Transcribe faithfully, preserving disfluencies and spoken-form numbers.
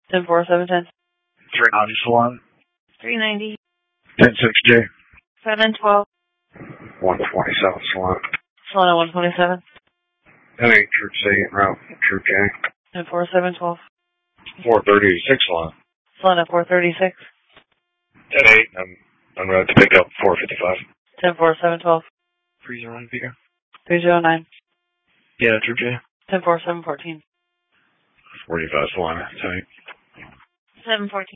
ten four, seven ten. three ninety Salon. three ninety. ten six J. seven twelve. one twenty-seven Salon. Solana one twenty-seven. ten eight Troop C, route Troop K. ten four, seven twelve. four thirty-six Salon. Solana four thirty-six. ten eight, I'm on route to pick up four fifty-five. ten four, seven twelve. three zero nine Peter. three zero nine. Yeah, Troop J. ten four, seven fourteen. forty-five Salon, ten eight. seven fourteen.